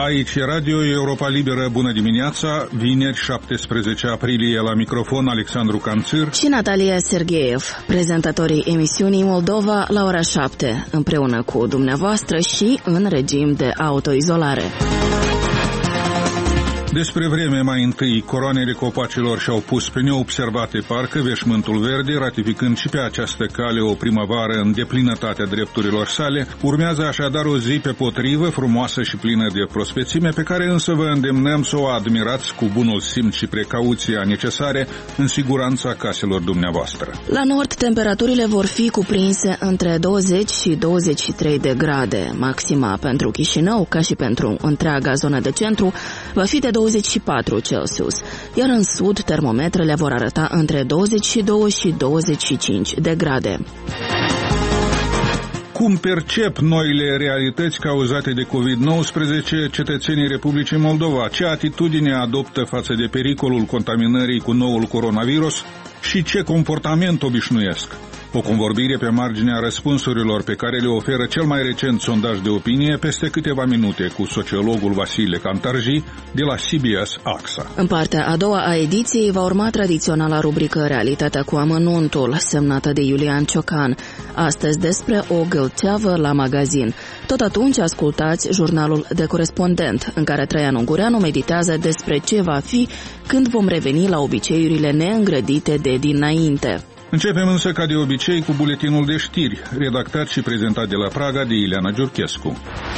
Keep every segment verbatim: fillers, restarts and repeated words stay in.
Aici e Radio Europa Liberă, bună dimineața, vineri șaptesprezece aprilie, la microfon Alexandru Canțir și Natalia Sergeev, prezentatorii emisiunii Moldova la ora șapte, împreună cu dumneavoastră și în regim de autoizolare. Despre vreme mai întâi, coroanele copacilor și-au pus pe neobservate parcă veșmântul verde, ratificând și pe această cale o primăvară în deplinătatea drepturilor sale. Urmează așadar o zi pe potrivă, frumoasă și plină de prospețime, pe care însă vă îndemnăm să o admirați cu bunul simț și precauția necesare în siguranța caselor dumneavoastră. La nord, temperaturile vor fi cuprinse între douăzeci și douăzeci și trei de grade. Maxima pentru Chișinău, ca și pentru întreaga zonă de centru, va fi de douăzeci și patru Celsius, iar în sud termometrele vor arăta între douăzeci și doi și douăzeci și cinci de grade. Cum percep noile realități cauzate de covid nouăsprezece cetățenii Republicii Moldova? Ce atitudine adoptă față de pericolul contaminării cu noul coronavirus și ce comportament obișnuiesc? O convorbire pe marginea răspunsurilor pe care le oferă cel mai recent sondaj de opinie peste câteva minute cu sociologul Vasile Cantarji de la C B S A X A. În partea a doua a ediției va urma tradiționala rubrică Realitatea cu amănuntul, semnată de Iulian Ciocan. Astăzi despre o gâlceavă la magazin. Tot atunci ascultați jurnalul de corespondent, în care Traian Ungureanu meditează despre ce va fi când vom reveni la obiceiurile neîngrădite de dinainte. Începem însă ca de obicei cu buletinul de știri, redactat și prezentat de la Praga de Ileana Giurchescu.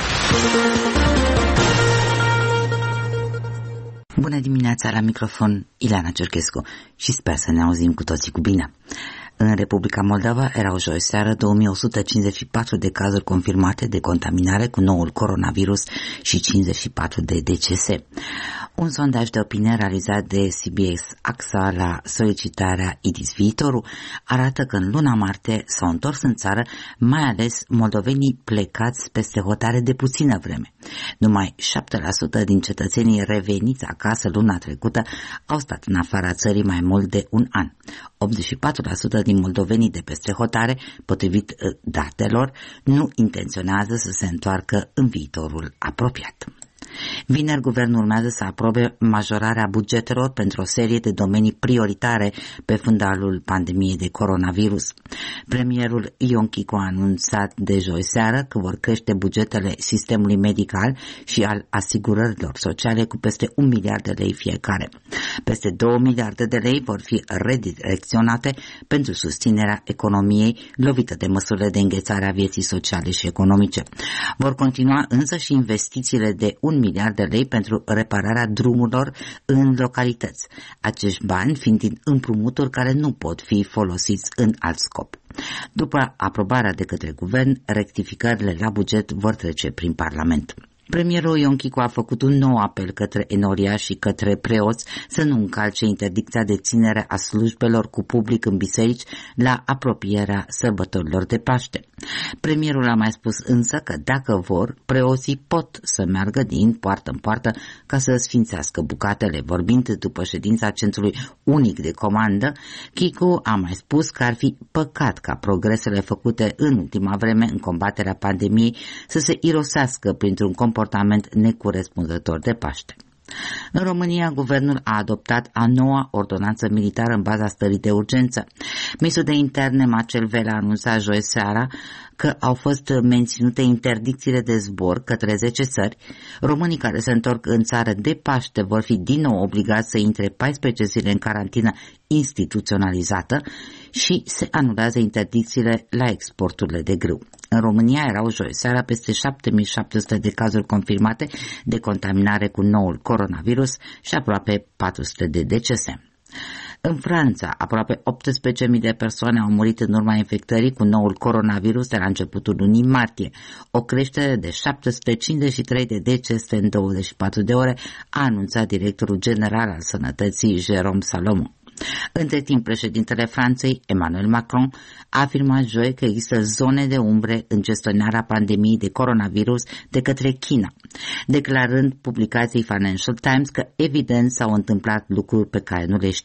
Bună dimineața, la microfon Ileana Giurchescu și sper să ne auzim cu toții cu bine. În Republica Moldova erau joi seară două mii o sută cincizeci și patru de cazuri confirmate de contaminare cu noul coronavirus și cincizeci și patru de decese. Un sondaj de opinie realizat de C B S A X A la solicitarea I D I S Viitorul arată că în luna martie s-au întors în țară mai ales moldovenii plecați peste hotare de puțină vreme. Numai șapte la sută din cetățenii reveniți acasă luna trecută au stat în afara țării mai mult de un an. optzeci și patru la sută din moldovenii de peste hotare, potrivit datelor, nu intenționează să se întoarcă în viitorul apropiat. Vineri, guvernul urmează să aprobe majorarea bugetelor pentru o serie de domenii prioritare pe fundalul pandemiei de coronavirus. Premierul Ion Chicu a anunțat de joi seară că vor crește bugetele sistemului medical și al asigurărilor sociale cu peste un miliard de lei fiecare. Peste două miliarde de lei vor fi redirecționate pentru susținerea economiei lovită de măsurile de înghețare a vieții sociale și economice. Vor continua însă și investițiile de un miliard de lei pentru repararea drumurilor în localități, acești bani fiind din împrumuturi care nu pot fi folosiți în alt scop. După aprobarea de către guvern, rectificările la buget vor trece prin Parlament. Premierul Ion Chicu a făcut un nou apel către enoria și către preoți să nu încalce interdicția de ținere a slujbelor cu public în biserici la apropierea sărbătorilor de Paște. Premierul a mai spus însă că dacă vor, preoții pot să meargă din poartă în poartă ca să sfințească bucatele. Vorbind după ședința Centrului Unic de Comandă, Chicu a mai spus că ar fi păcat ca progresele făcute în ultima vreme în combaterea pandemiei să se irosească printr-un comportament necorespunzător de Paște. În România, guvernul a adoptat a noua ordonanță militară în baza stării de urgență. Ministrul de Interne Marcel Vela a anunțat joi seara că au fost menținute interdicțiile de zbor către zece țări. Românii care se întorc în țară de Paște vor fi din nou obligați să intre paisprezece zile în carantină instituționalizată și se anulează interdicțiile la exporturile de grâu. În România erau joi seara peste șapte mii șapte sute de cazuri confirmate de contaminare cu noul coronavirus și aproape patru sute de decese. În Franța, aproape optsprezece mii de persoane au murit în urma infectării cu noul coronavirus de la începutul lunii martie, o creștere de șapte sute cincizeci și trei de decese în douăzeci și patru de ore, a anunțat directorul general al sănătății Jérôme Salomon. Între timp, președintele Franței, Emmanuel Macron, a afirmat joi că există zone de umbre în gestionarea pandemiei de coronavirus de către China, declarând publicației Financial Times că evident s-au întâmplat lucruri pe care nu le știm.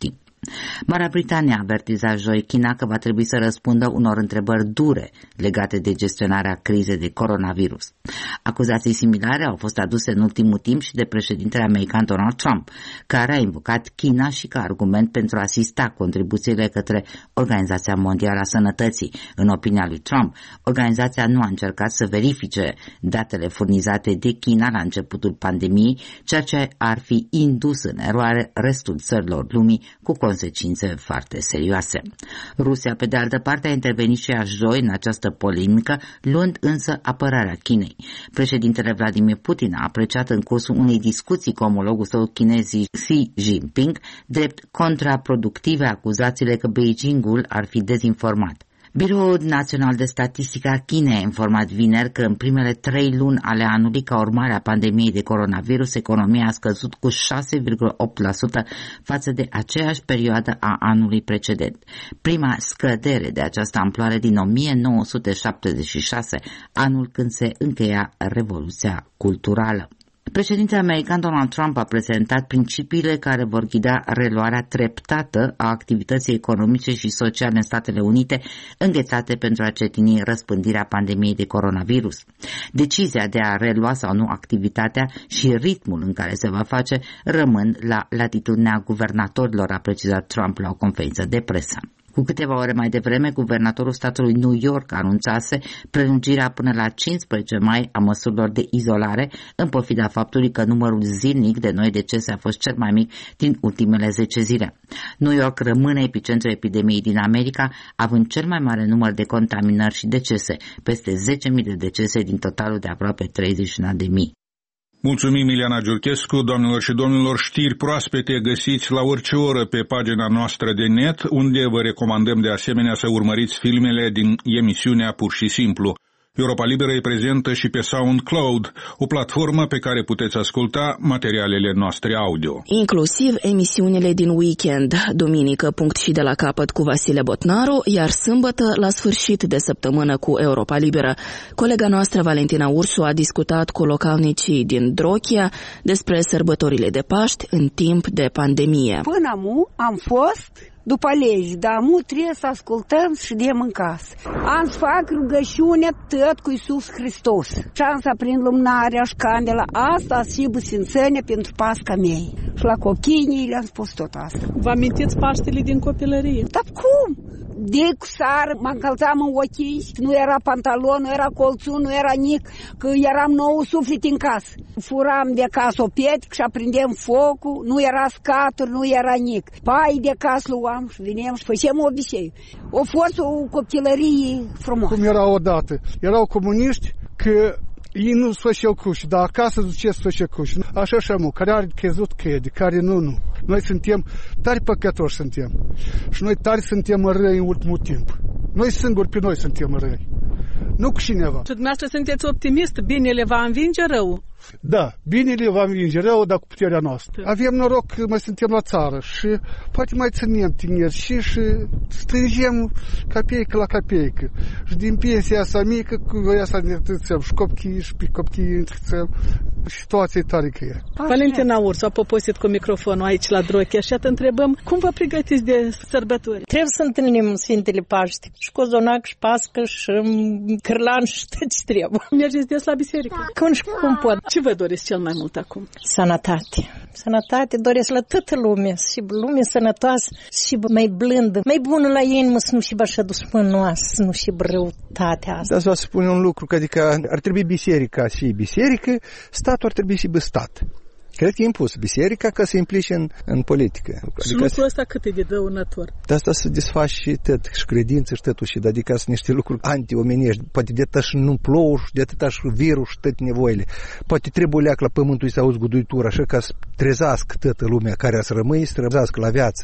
Marea Britanie a avertizat joi China că va trebui să răspundă unor întrebări dure legate de gestionarea crizei de coronavirus. Acuzații similare au fost aduse în ultimul timp și de președintele american Donald Trump, care a invocat China și ca argument pentru a asista contribuțiile către Organizația Mondială a Sănătății. În opinia lui Trump, organizația nu a încercat să verifice datele furnizate de China la începutul pandemiei, ceea ce ar fi indus în eroare restul țărilor lumii cu consecințe foarte serioase. Rusia, pe de altă parte, a intervenit și ea joi în această polemică, luând însă apărarea Chinei. Președintele Vladimir Putin a apreciat în cursul unei discuții cu omologul său chinez Xi Jinping drept contraproductive acuzațiile că Beijingul ar fi dezinformat. Biroul Național de Statistică a Chinei a informat vineri că în primele trei luni ale anului, ca urmare a pandemiei de coronavirus, economia a scăzut cu șase virgulă opt la sută față de aceeași perioadă a anului precedent. Prima scădere de această amploare din o mie nouă sute șaptezeci și șase, anul când se încheia Revoluția Culturală. Președintele american Donald Trump a prezentat principiile care vor ghida reluarea treptată a activității economice și sociale în Statele Unite, înghețate pentru a cetini răspândirea pandemiei de coronavirus. Decizia de a relua sau nu activitatea și ritmul în care se va face rămân la latitudinea guvernatorilor, a precizat Trump la o conferință de presă. Cu câteva ore mai devreme, guvernatorul statului New York anunțase prelungirea până la cincisprezece mai a măsurilor de izolare, în pofida faptului că numărul zilnic de noi decese a fost cel mai mic din ultimele zece zile. New York rămâne epicentrul epidemiei din America, având cel mai mare număr de contaminări și decese, peste zece mii de decese din totalul de aproape treizeci și unu de mii. Mulțumim, Ileana Giurchescu. Doamnelor și domnilor, știri proaspete găsiți la orice oră pe pagina noastră de net, unde vă recomandăm de asemenea să urmăriți filmele din emisiunea Pur și Simplu. Europa Liberă e prezentă și pe SoundCloud, o platformă pe care puteți asculta materialele noastre audio. Inclusiv emisiunile din weekend, duminică punct și de la capăt cu Vasile Botnaru, iar sâmbătă la sfârșit de săptămână cu Europa Liberă. Colega noastră Valentina Ursu a discutat cu localnicii din Drochia despre sărbătorile de Paști în timp de pandemie. Până amu am fost după legi, dar amu trebuie să ascultăm și de în casă. Am să fac rugăciune tot cu Iisus Hristos. Și am să aprind lumânarea și candela. Asta și busințenia pentru Pasca mea. Și la cochinii le-am spus tot asta. Vă amintiți Paștele din copilărie? Dar cum? De cu sară, mă încălțam în ochi, nu era pantalon, nu era colțun, nu era nic, că eram nou suflet în casă. Furam de casă o pietrică și aprindem focul, nu era scaturi, nu era nic. Pai de casă luam și veneam și făceam o biserică. O fost o copilărie frumoasă. Cum era odată? Erau comuniști că ei nu se făceau cruci, dar acasă zice să făceau cruci. Așa și amu, care are crezut crede, care nu, nu. Noi suntem tari păcătoși suntem. Și noi tari suntem răi în ultimul timp. Noi singuri pe noi suntem răi. Nu cu cineva. Și dumneavoastră sunteți optimist? Binele va învinge rău? Da, binele va învinge rău, dar cu puterea noastră. Avem noroc că mai suntem la țară și poate mai ținem tineri și, și strângem capeică la capeică. Și din pensia asta mică, cu ea să ne întâlțăm și copii și pe copii întâlțăm. Situația e tare că e. Valentina Ursu a poposit cu microfonul aici la Drochia și te întrebăm cum vă pregătiți de sărbători? Trebuie să întâlnim Sfintele Paști, și cozonac, și pască, și cârlan, și tot ce trebuie. Mergeți des la biserică? Când și cum pot. Ce vă doriți cel mai mult acum? Sănătate. Sănătate doresc la toată lumea, și lume sănătoasă, și mai blândă, mai bună la inimă, să nu și așa duspănoasă, să nu și răutatea asta. Dar vreau să spun un lucru, că adică ar trebui biserica și biserică, statul ar trebui și stat. Cred că e impus biserica ca să implice în, în politică. Și adică lucrul ăsta cât e de dăunător? De asta să desfaci și tot, și credință și totul, și adică sunt niște lucruri anti-omenești. Poate de atâta și nu plouă și de atâta și virus și toate nevoile. Poate trebuie leac la pământul să auzi guduitura, așa ca să trezească toată lumea care a să rămâi, să trezească la viață.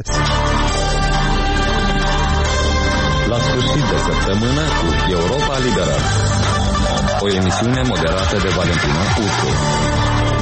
La sfârșit de săptămână cu Europa Liberă. O emisiune moderată de Valentina Ursu.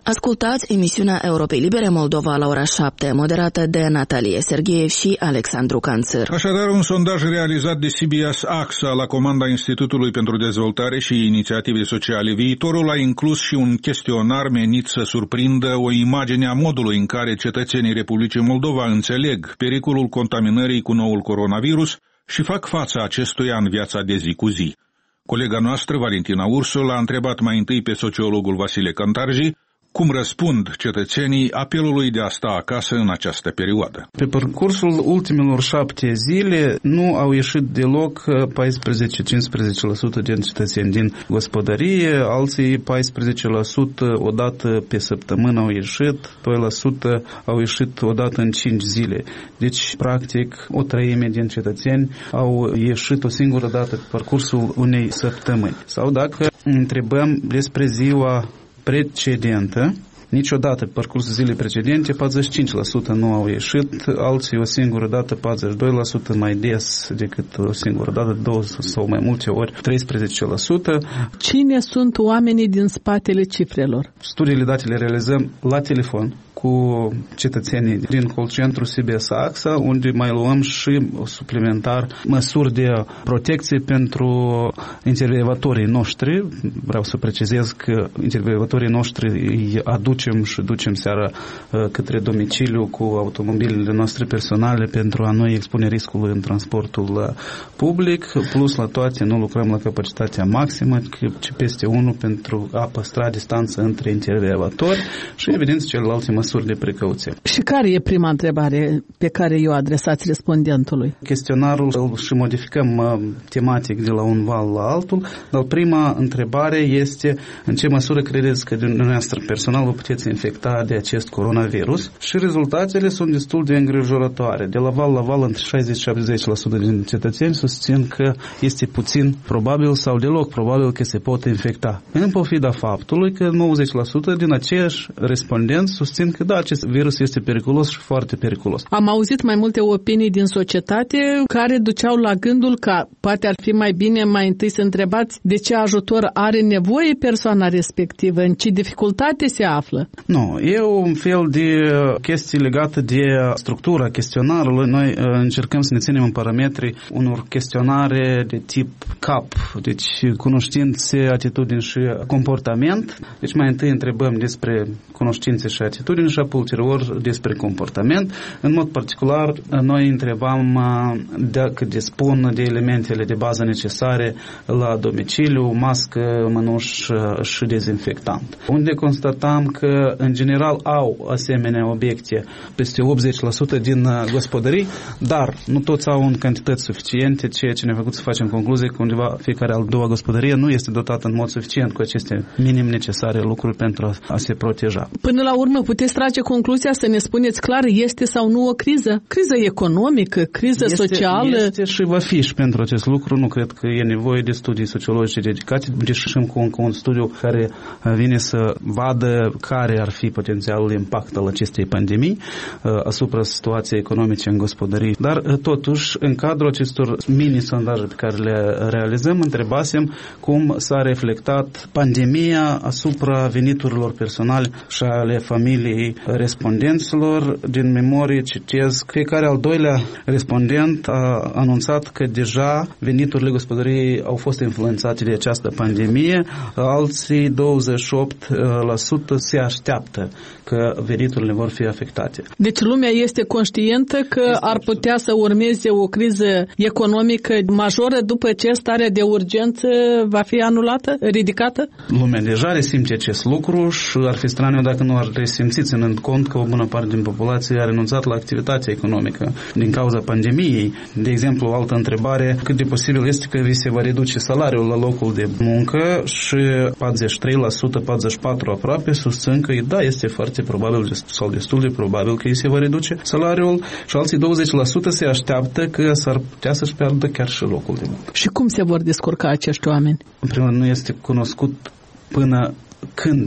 Ascultați emisiunea Europei Libere Moldova la ora șapte, moderată de Natalie Sergeev și Alexandru Canțăr. Așadar, un sondaj realizat de C B S A X A la comanda Institutului pentru Dezvoltare și Inițiative Sociale Viitorul a inclus și un chestionar menit să surprindă o imagine a modului în care cetățenii Republicii Moldova înțeleg pericolul contaminării cu noul coronavirus și fac față acestuia în viața de zi cu zi. Colega noastră, Valentina Ursul, a întrebat mai întâi pe sociologul Vasile Cantarji cum răspund cetățenii apelului de a sta acasă în această perioadă. Pe parcursul ultimilor șapte zile nu au ieșit deloc paisprezece-cincisprezece la sută din cetățeni din gospodărie, alții paisprezece la sută odată pe săptămână au ieșit, doi la sută au ieșit odată în cinci zile. Deci, practic, o treime din cetățeni au ieșit o singură dată pe parcursul unei săptămâni. Sau dacă întrebăm despre ziua precedentă, niciodată pe parcursul zilei precedente, patruzeci și cinci la sută nu au ieșit, alții o singură dată, patruzeci și doi la sută mai des decât o singură dată, două sau mai multe ori, treisprezece la sută. Cine sunt oamenii din spatele cifrelor? Studiile date le realizăm la telefon cu cetățenii din call centru C B S A X A, unde mai luăm și suplimentar măsuri de protecție pentru intervievatorii noștri. Vreau să precizez că intervievatorii noștri îi aducem și ducem seara către domiciliu cu automobilele noastre personale pentru a nu expune riscului în transportul public. Plus la toate nu lucrăm la capacitatea maximă, ci peste unu pentru a păstra distanță între intervievatori și evident celelalte măsuri de precauție. Și care e prima întrebare pe care o adresați respondentului? Chestionarul îl și modificăm uh, tematic de la un val la altul, dar prima întrebare este în ce măsură credeți că dumneavoastră personal vă puteți infecta de acest coronavirus și rezultatele sunt destul de îngrijorătoare. De la val la val, între șaizeci și șaptezeci la sută din cetățeni susțin că este puțin probabil sau deloc probabil că se pot infecta. În pofida faptului că nouăzeci la sută din aceiași respondenți susțin că da, acest virus este periculos și foarte periculos. Am auzit mai multe opinii din societate care duceau la gândul că poate ar fi mai bine mai întâi să întrebați de ce ajutor are nevoie persoana respectivă, în ce dificultate se află. Nu, e un fel de chestii legate de structura chestionarului. Noi încercăm să ne ținem în parametrii unor chestionare de tip C A P, deci cunoștințe, atitudini și comportament. Deci mai întâi întrebăm despre cunoștințe și atitudini și apoi ulterior despre comportament. În mod particular, noi întrebam dacă dispun de elementele de bază necesare la domiciliu, mască, mănuși și dezinfectant. Unde constatam că, în general, au asemenea obiecte peste optzeci la sută din gospodării, dar nu toți au în cantități suficiente, ceea ce ne-a făcut să facem concluzie că undeva fiecare al doua gospodărie nu este dotată în mod suficient cu aceste minim necesare lucruri pentru a, a se proteja. Până la urmă, puteți trage concluzia să ne spuneți clar, este sau nu o criză? Criză economică, criză este, socială? Este și va fi și pentru acest lucru. Nu cred că e nevoie de studii sociologice dedicate, deși și cu încă un studiu care vine să vadă care ar fi potențialul impact al acestei pandemii asupra situației economice în gospodării. Dar totuși, în cadrul acestor mini-sondaje pe care le realizăm, întrebasem cum s-a reflectat pandemia asupra veniturilor personale și ale familiei respondenților. Din memorie citez, fiecare al doilea respondent a anunțat că deja veniturile gospodăriei au fost influențate de această pandemie, alții douăzeci și opt la sută se așteaptă că veniturile vor fi afectate. Deci lumea este conștientă că este ar putea să urmeze o criză economică majoră după ce starea de urgență va fi anulată, ridicată? Lumea deja resimte acest lucru și ar fi straniu dacă nu ar resimți, ținând cont că o bună parte din populație a renunțat la activitatea economică din cauza pandemiei. De exemplu, o altă întrebare, cât de posibil este că vi se va reduce salariul la locul de muncă și patruzeci și trei la sută, patruzeci și patru la sută aproape susțin că da, este foarte probabil sau destul de probabil că îi se va reduce salariul și alții douăzeci la sută se așteaptă că s-ar putea să-și piardă chiar și locul de muncă. Și cum se vor descurca acești oameni? În primul rând, nu este cunoscut până când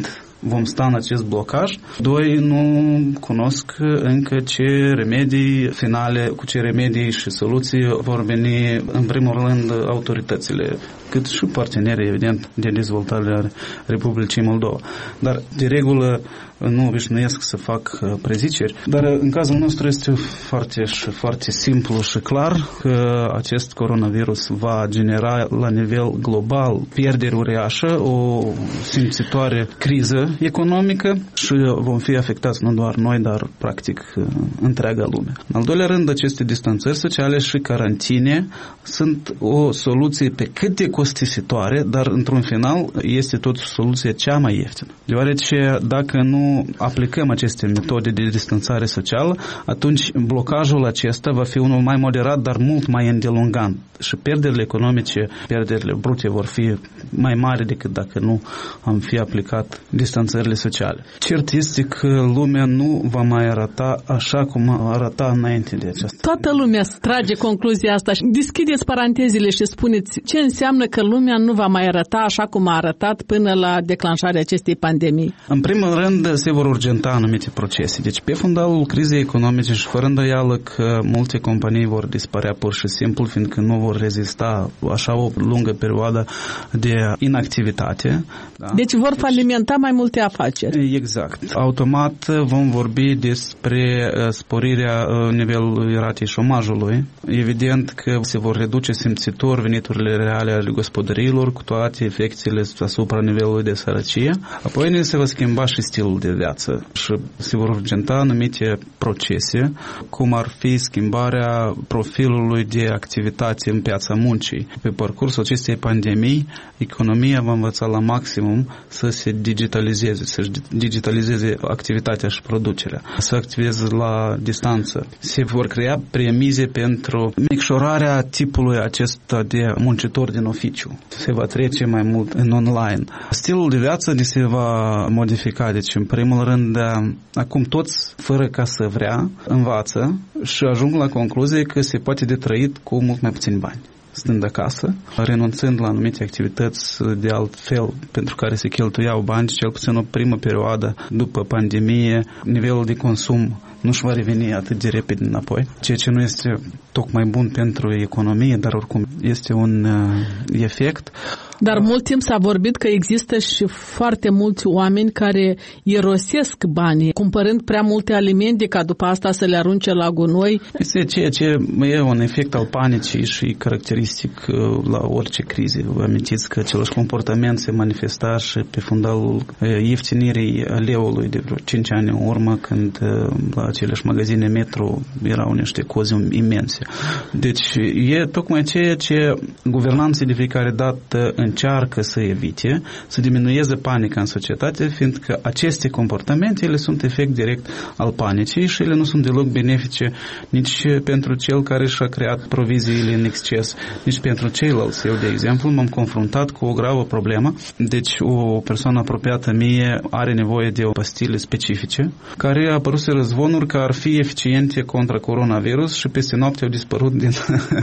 vom sta în acest blocaj. Doi, nu cunosc încă ce remedii finale, cu ce remedii și soluții vor veni, în primul rând, autoritățile, cât și partenerii, evident, de dezvoltare a Republicii Moldova. Dar, de regulă, nu obișnuiesc să fac preziceri, dar în cazul nostru este foarte și foarte simplu și clar că acest coronavirus va genera la nivel global pierderi uriașă, o simțitoare criză economică și vom fi afectați nu doar noi, dar practic întreaga lume. În al doilea rând, aceste distanțări sociale și carantine sunt o soluție pe cât de costisitoare, dar într-un final este totuși soluția cea mai ieftină. Deoarece dacă nu aplicăm aceste metode de distanțare socială, atunci blocajul acesta va fi unul mai moderat, dar mult mai îndelungat. Și pierderile economice, pierderile brute vor fi mai mari decât dacă nu am fi aplicat distanțările sociale. Cert este că lumea nu va mai arăta așa cum arăta înainte de aceasta. Toată lumea trage concluzia asta. Deschideți parantezile și spuneți ce înseamnă că lumea nu va mai arăta așa cum a arătat până la declanșarea acestei pandemii. În primul rând, se vor urgenta anumite procese. Deci, pe fundalul crizei economice și fără îndoială că multe companii vor dispărea pur și simplu, fiindcă nu vor rezista așa o lungă perioadă de inactivitate. Da? Deci vor falimenta mai multe afaceri. Exact. Automat vom vorbi despre sporirea nivelului ratei șomajului. Evident că se vor reduce simțitor veniturile reale ale gospodăriilor cu toate efectele asupra nivelului de sărăcie. Apoi se va schimba și stilul de viață și se vor urgenta anumite procese, cum ar fi schimbarea profilului de activitate în piața muncii. Pe parcursul acestei pandemii, economia va învăța la maximum să se digitalizeze, să digitalizeze activitatea și producerea, să activeze la distanță. Se vor crea premize pentru micșorarea tipului acesta de muncitor din oficiu. Se va trece mai mult în online. Stilul de viață se va modifica, deci în primul rând, acum toți, fără ca să vrea, învață și ajung la concluzie că se poate de trăit cu mult mai puțini bani. Stând acasă, renunțând la anumite activități de alt fel pentru care se cheltuiau bani, cel puțin o primă perioadă după pandemie, nivelul de consum nu-și va reveni atât de repede înapoi, ceea ce nu este tocmai bun pentru economie, dar oricum este un uh, efect. Dar mult timp s-a vorbit că există și foarte mulți oameni care irosesc banii, cumpărând prea multe alimente ca după asta să le arunce la gunoi. Este ceea ce e un efect al panicii și caracteristic la orice crize. Vă amintiți că același comportament se manifesta și pe fundalul ieftinirii leului de vreo cinci ani în urmă, când la aceleași magazine Metro erau niște cozi imense. Deci e tocmai ceea ce guvernanții de fiecare dată încearcă să evite, să diminueze panica în societate, fiindcă aceste comportamente, ele sunt efect direct al panicii și ele nu sunt deloc benefice nici pentru cel care și-a creat proviziile în exces, nici pentru ceilalți. Eu, de exemplu, m-am confruntat cu o gravă problemă. Deci, o persoană apropiată mie are nevoie de o pastile specifice, care a apărut răzvonuri că ar fi eficiente contra coronavirus și peste noapte au dispărut din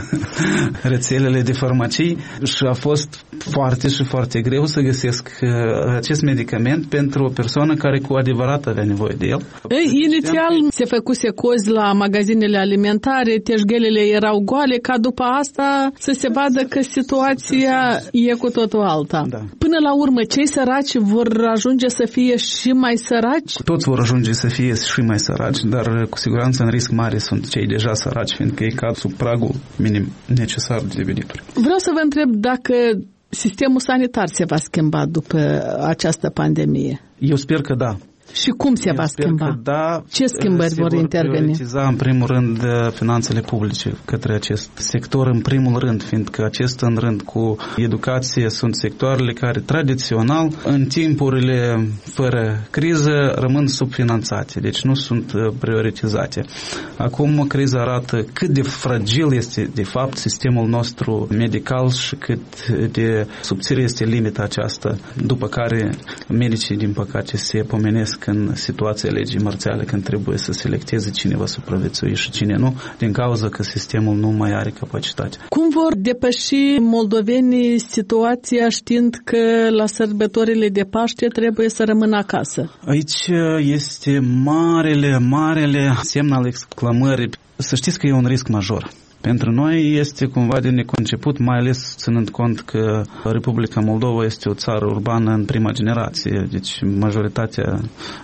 rețelele de farmacii și a fost foarte și foarte greu să găsesc acest medicament pentru o persoană care cu adevărat avea nevoie de el. Ei, inițial se făcuse cozi la magazinele alimentare, teșghelele erau goale, ca după asta să se vadă că situația e cu totul alta. Da. Până la urmă, cei săraci vor ajunge să fie și mai săraci? Toți vor ajunge să fie și mai săraci, dar cu siguranță în risc mare sunt cei deja săraci, fiindcă ei cad sub pragul minim necesar de venituri. Vreau să vă întreb dacă sistemul sanitar se va schimba după această pandemie. Eu sper că da. Și cum se Eu va schimba? Da, ce schimbări vor, vor interveni? Prioritiza în primul rând finanțele publice către acest sector în primul rând, fiindcă acest în rând cu educație sunt sectoarele care tradițional în timpurile fără criză rămân subfinanțate, deci nu sunt prioritizate. Acum criza arată cât de fragil este de fapt sistemul nostru medical și cât de subțire este limita aceasta, după care medicii din păcate se pomenesc practic în situația legii marțiale, când trebuie să selecteze cine va supraviețui și cine nu, din cauza că sistemul nu mai are capacitate. Cum vor depăși moldovenii situația știind că la sărbătorile de Paște trebuie să rămână acasă? Aici este marele, marele semn al exclamării. Să știți că e un risc major. Pentru noi este cumva de neconceput, mai ales ținând cont că Republica Moldova este o țară urbană în prima generație, deci majoritatea,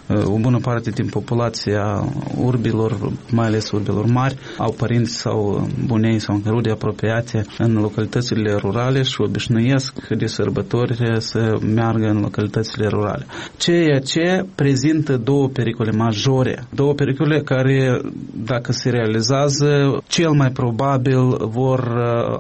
o bună parte din populația urbilor, mai ales urbilor mari, au părinți sau bunei sau rude apropiate în localitățile rurale și obișnuiesc de sărbători să meargă în localitățile rurale. Ceea ce prezintă două pericole majore, două pericole care, dacă se realizează, cel mai probabil vor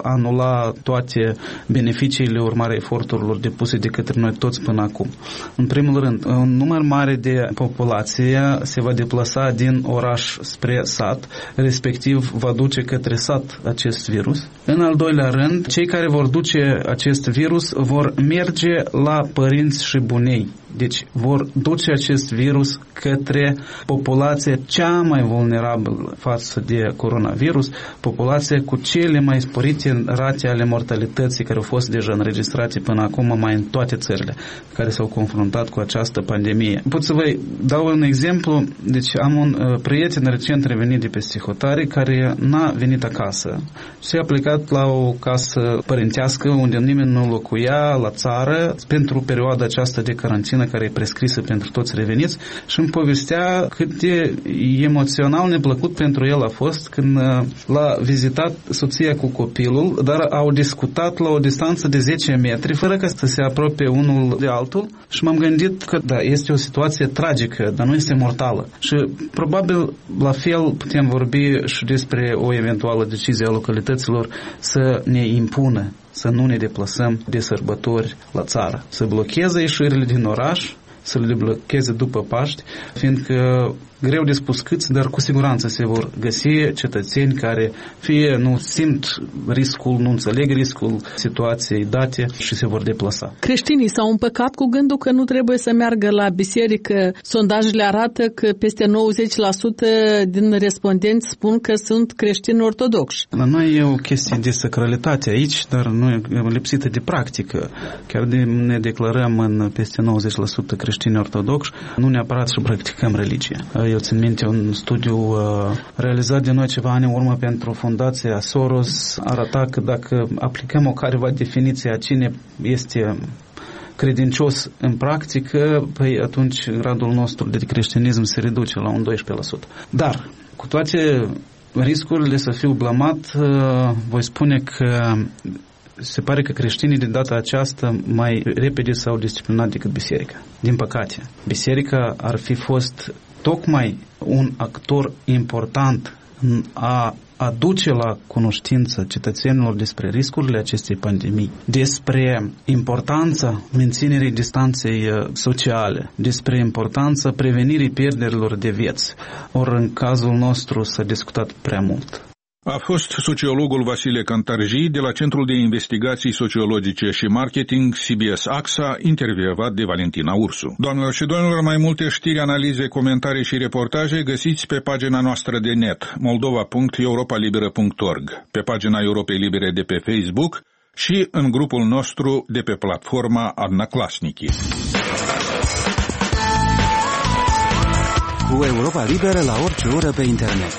anula toate beneficiile urmare eforturilor depuse de către noi toți până acum. În primul rând, un număr mare de populație se va deplasa din oraș spre sat, respectiv va duce către sat acest virus. În al doilea rând, cei care vor duce acest virus vor merge la părinți și bunei. Deci vor duce acest virus către populația cea mai vulnerabilă față de coronavirus, populația cu cele mai sporite rate ale mortalității care au fost deja înregistrate până acum mai în toate țările care s-au confruntat cu această pandemie. Pot să vă dau un exemplu. Deci am un uh, prieten recent revenit de peste hotare care n-a venit acasă și a plecat la o casă părintească unde nimeni nu locuia la țară pentru perioada aceasta de carantină care e prescrisă pentru toți reveniți și îmi povestea cât de emoțional neplăcut pentru el a fost când l-a vizitat soția cu copilul, dar au discutat la o distanță de zece metri fără ca să se apropie unul de altul și m-am gândit că da, este o situație tragică, dar nu este mortală. Și probabil la fel putem vorbi și despre o eventuală decizie a localităților să ne impună să nu ne deplasăm de sărbători la țară, să blocheze ieșirile din oraș, să le blocheze după Paști, fiindcă greu de spus câți, dar cu siguranță se vor găsi cetățeni care fie nu simt riscul, nu înțeleg riscul situației date și se vor deplasa. Creștinii s-au împăcat cu gândul că nu trebuie să meargă la biserică. Sondajele arată că peste nouăzeci la sută din respondenți spun că sunt creștini ortodoxi. La noi e o chestie de sacralitate aici, dar nu e lipsită de practică. Chiar de ne declarăm în peste nouăzeci la sută creștini ortodoxi, nu neapărat să practicăm religie. Eu țin minte un studiu uh, realizat de noi ceva ani în urmă pentru Fundația Soros, arăta că dacă aplicăm o careva definiție a cine este credincios în practică, păi atunci gradul nostru de creștinism se reduce la un doisprezece la sută. Dar, cu toate riscurile să fiu blamat, uh, voi spune că se pare că creștinii de data aceasta mai repede s-au disciplinat decât biserica. Din păcate, biserica ar fi fost tocmai un actor important în a aduce la cunoștință cetățenilor despre riscurile acestei pandemii, despre importanța menținerii distanței sociale, despre importanța prevenirii pierderilor de vieți. Ori în cazul nostru s-a discutat prea mult. A fost sociologul Vasile Cantarji de la Centrul de Investigații Sociologice și Marketing C B S A X A, intervievat de Valentina Ursu. Doamnelor și domnilor, mai multe știri, analize, comentarii și reportaje găsiți pe pagina noastră de net moldova punct europa liberă punct org, pe pagina Europei Libere de pe Facebook și în grupul nostru de pe platforma Одноклассники. Cu Europa Liberă la orice oră pe internet.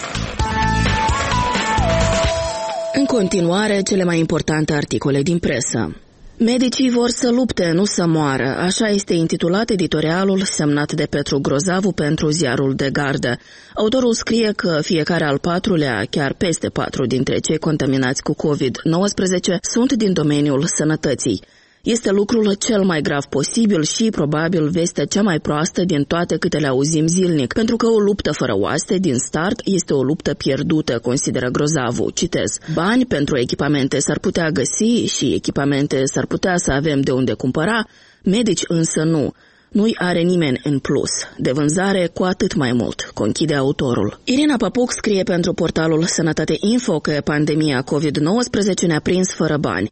În continuare, cele mai importante articole din presă. Medicii vor să lupte, nu să moară, așa este intitulat editorialul semnat de Petru Grozavu pentru ziarul De Gardă. Autorul scrie că fiecare al patrulea, chiar peste patru dintre cei contaminați cu covid nouăsprezece, sunt din domeniul sănătății. Este lucrul cel mai grav posibil și, probabil, vestea cea mai proastă din toate câte le auzim zilnic, pentru că o luptă fără oaste din start este o luptă pierdută, consideră Grozavu. Citez: bani pentru echipamente s-ar putea găsi și echipamente s-ar putea să avem de unde cumpăra, medici însă nu. Nu-i are nimeni în plus. De vânzare cu atât mai mult, conchide autorul. Irina Papuc scrie pentru portalul Sănătate Info că pandemia covid nouăsprezece ne-a prins fără bani.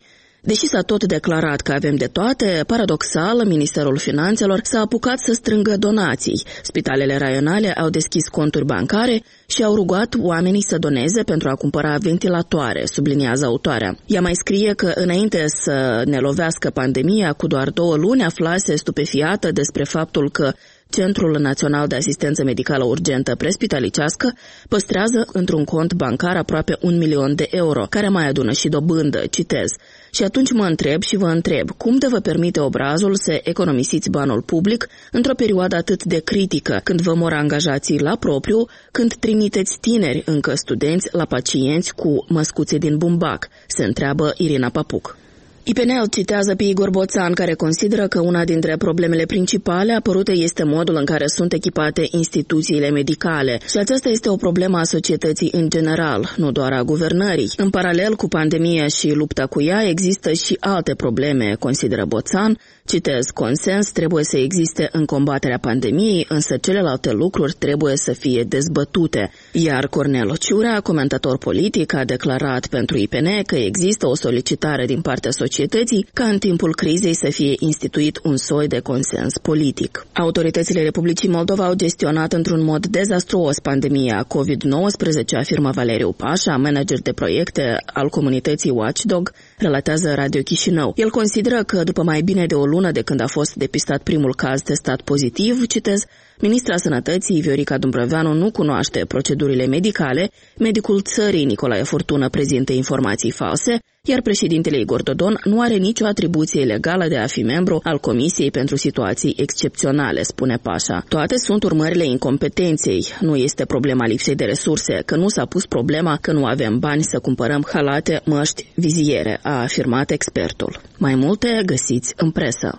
Deși s-a tot declarat că avem de toate, paradoxal, Ministerul Finanțelor s-a apucat să strângă donații. Spitalele raionale au deschis conturi bancare și au rugat oamenii să doneze pentru a cumpăra ventilatoare, subliniază autoarea. Ea mai scrie că înainte să ne lovească pandemia, cu doar două luni aflase stupefiată despre faptul că Centrul Național de Asistență Medicală Urgentă Prespitalicească păstrează într-un cont bancar aproape un milion de euro, care mai adună și dobândă, citez. Și atunci mă întreb și vă întreb, cum de vă permite obrazul să economisiți banul public într-o perioadă atât de critică, când vă mor angajații la propriu, când trimiteți tineri, încă studenți, la pacienți cu măscuțe din bumbac, se întreabă Irina Papuc. I P N L citează pe Igor Boțan, care consideră că una dintre problemele principale apărute este modul în care sunt echipate instituțiile medicale și aceasta este o problemă a societății în general, nu doar a guvernării. În paralel cu pandemia și lupta cu ea există și alte probleme, consideră Boțan. Citez, consens trebuie să existe în combaterea pandemiei, însă celelalte lucruri trebuie să fie dezbătute. Iar Cornel Ciurea, comentator politic, a declarat pentru I P N că există o solicitare din partea societății ca în timpul crizei să fie instituit un soi de consens politic. Autoritățile Republicii Moldova au gestionat într-un mod dezastruos pandemia covid nouăsprezece, afirmă Valeriu Pașa, manager de proiecte al comunității Watchdog, relatează Radio Chișinău. El consideră că după mai bine de o lună de când a fost depistat primul caz testat pozitiv, citez, ministra Sănătății, Viorica Dumbrăveanu, nu cunoaște procedurile medicale, medicul țării, Nicolae Furtună, prezintă informații false, iar președintele Igor Dodon nu are nicio atribuție legală de a fi membru al Comisiei pentru Situații Excepționale, spune Pașa. Toate sunt urmările incompetenței. Nu este problema lipsei de resurse, că nu s-a pus problema că nu avem bani să cumpărăm halate, măști, viziere, a afirmat expertul. Mai multe găsiți în presă.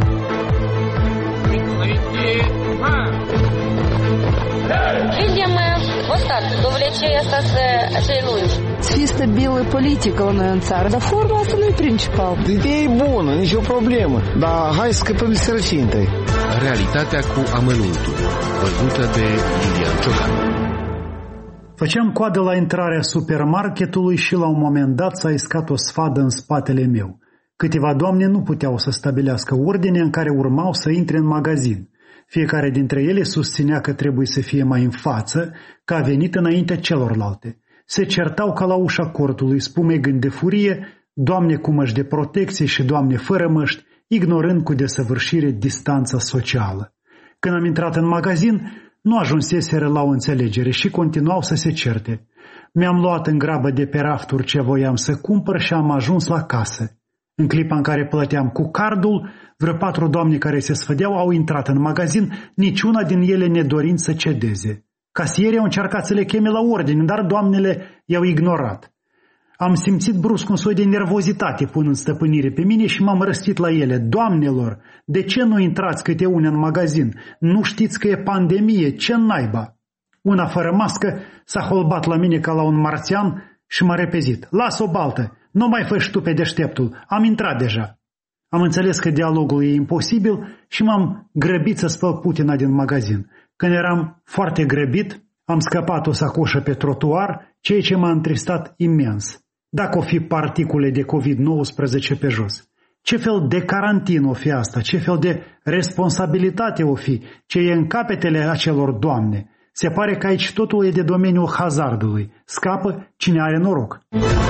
Видим вот так, довлечение acei lungi. Să fie stabilă politică la noi în țară, dar forma asta nu e principal. Ideea e bună, nicio problemă, dar hai să scăpăm de sărăcie întâi. Realitatea cu amănuntul, văzută de Iulian Ciocan. Făceam coadă la intrarea supermarketului și la un moment dat s-a iscat o sfadă în spatele meu. Câteva doamne nu puteau să stabilească ordinea în care urmau să intre în magazin. Fiecare dintre ele susținea că trebuie să fie mai în față, că a venit înaintea celorlalte. Se certau ca la ușa cortului, spumegând de furie, doamne cu măști de protecție și doamne fără măști, ignorând cu desăvârșire distanța socială. Când am intrat în magazin, nu ajunseseră la o înțelegere și continuau să se certe. Mi-am luat în grabă de pe rafturi ce voiam să cumpăr și am ajuns la casă. În clipa în care plăteam cu cardul, vreo patru doamne care se sfădeau au intrat în magazin, niciuna din ele nedorind să cedeze. Casierii au încercat să le cheme la ordine, dar doamnele i-au ignorat. Am simțit brusc un soi de nervozitate punând stăpânire pe mine și m-am răstit la ele. Doamnelor, de ce nu intrați câte une în magazin? Nu știți că e pandemie, ce naiba? Una fără mască s-a holbat la mine ca la un marțian și m-a repezit. Lasă o baltă, nu mai fă tu pe deșteptul, am intrat deja. Am înțeles că dialogul e imposibil și m-am grăbit să spăl putina din magazin. Când eram foarte grăbit, am scăpat o sacoșă pe trotuar, ceea ce m-a întristat imens. Dacă o fi particule de covid nouăsprezece pe jos. Ce fel de carantină o fi asta? Ce fel de responsabilitate o fi? Ce e în capetele acelor doamne? Se pare că aici totul e de domeniul hazardului. Scapă cine are noroc.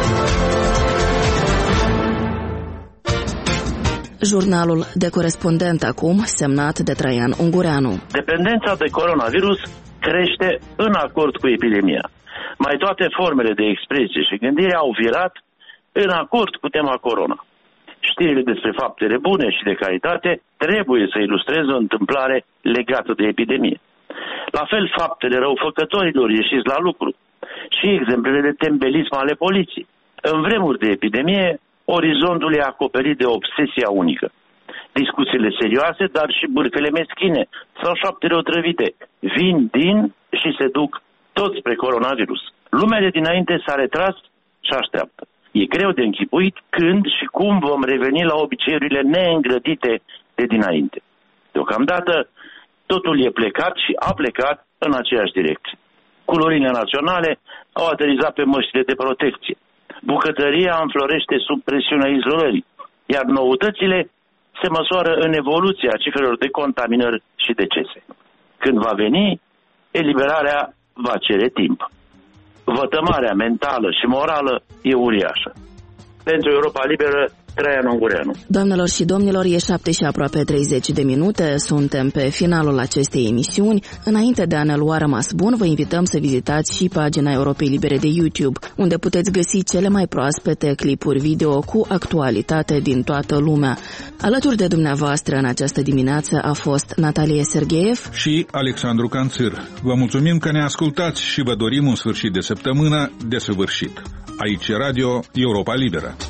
Jurnalul de corespondent acum, semnat de Traian Ungureanu. Dependența de coronavirus crește în acord cu epidemia. Mai toate formele de expresie și gândire au virat în acord cu tema corona. Știrile despre faptele bune și de calitate trebuie să ilustreze o întâmplare legată de epidemie. La fel, faptele răufăcătorilor ieșiți la lucru și exemplele de tembelism ale poliției. În vremuri de epidemie, orizontul e acoperit de obsesia unică. Discuțiile serioase, dar și bârfele meschine sau șaptele otrăvite vin din și se duc tot spre coronavirus. Lumea de dinainte s-a retras și așteaptă. E greu de închipuit când și cum vom reveni la obiceiurile neîngrădite de dinainte. Deocamdată, totul e plecat și a plecat în aceeași direcție. Culorile naționale au aterizat pe măștile de protecție. Bucătăria înflorește sub presiunea izolării, iar noutățile se măsoară în evoluția cifrelor de contaminări și decese. Când va veni, eliberarea va cere timp. Vătămarea mentală și morală e uriașă. Pentru Europa Liberă, Traian Ungureanu. Doamnelor și domnilor, e șapte și aproape treizeci de minute, suntem pe finalul acestei emisiuni. Înainte de a ne lua rămas bun, vă invităm să vizitați și pagina Europei Libere de YouTube, unde puteți găsi cele mai proaspete clipuri video cu actualitate din toată lumea. Alături de dumneavoastră în această dimineață a fost Natalie Sergeev și Alexandru Canțir. Vă mulțumim că ne ascultați și vă dorim un sfârșit de săptămână desăvârșit. Aici Radio Europa Liberă.